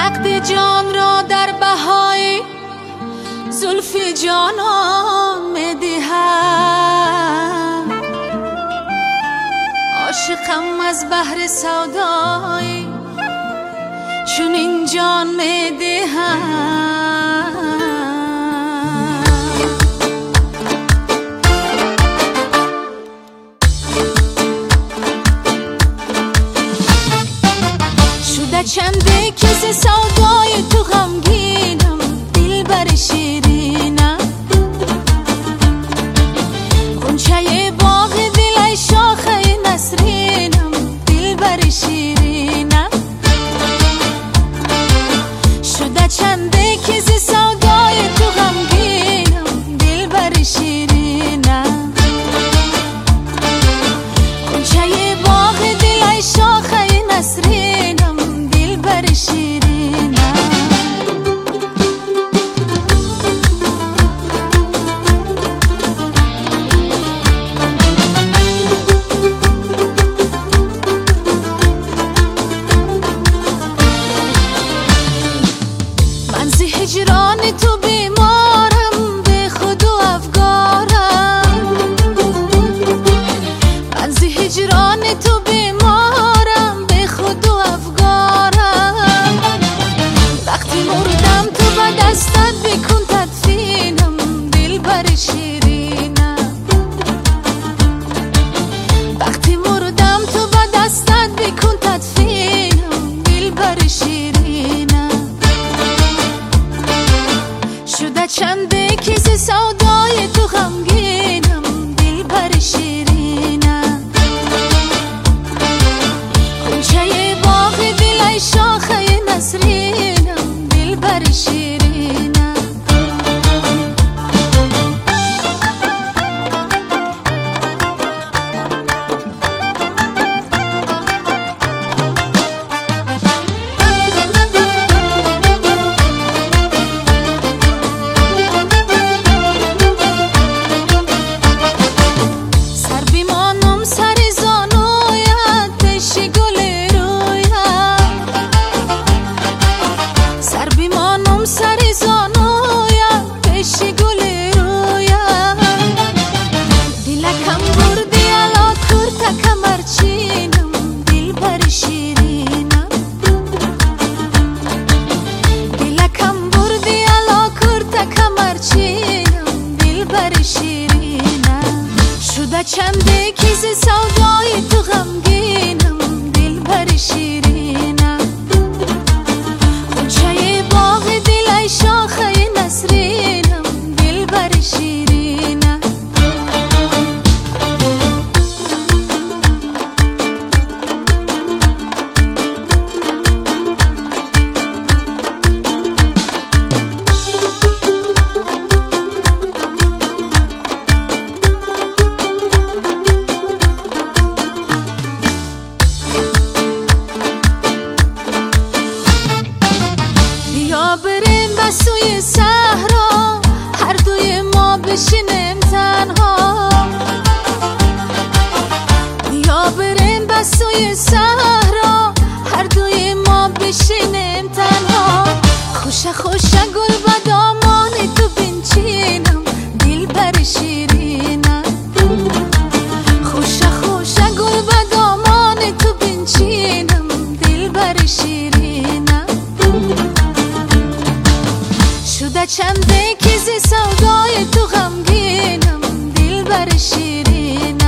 نقد جان را در بهای زلف جانان می‌دهم. عاشقم از بحر سودای چون این جان می‌دهم. شده چنده که ز سودای تو غمگینم، دلبر شیرینم. غنچه باغ دل ای شاخه نسرینم، دلبر شیرینم. شده چنده که ز سودای تو غمگینم، دلبر شیرینم. غنچه باغ دل ای شاخه نسرینم، دلبر شیرینم. من ز هجران تو بیمارم، به خود و افگارم. من ز هجران تو بیمارم، به خود و افگارم. وقتی مردم تو به دستت بکن تدفینم، دلبر شیرینم. وقتی مردم تو به دستت بکن تدفینم، دلبر شیرینم. شده چنده که ز سودای تو غمگینم، دلبر شیرینم. غنچه باغ دل ای شاخه نسرینم، دلبر شیرینم. سر بیمانم سر زانویت، پیش گل رویت. سر بیمانم سر زانویت، پیش گل رویت. دلکم بردی الا کرد کمرچینم، دلبر شیرینم. دلکم بردی الا کرد کمرچینم، دلبر شیرینم. شده چنده که ز سودای تو غمگینم، دلبر شیرینم. غنچه باغ دل ای شاخه نسرینم، دلبر شیرینم. بیا بریم به سوی صحرا، هر دوی ما بشینیم تنها. بیا بریم به سوی صحرا، هر دوی ما بشینیم تنها. خوشه خوشه گل به دامان تو بنچینم، دلبر شیرینم. خوشه خوشه گل به دامان تو بنچینم، دلبر شیرینم. شده چنده که ز سودای تو غمگینم، دلبر شیرینم.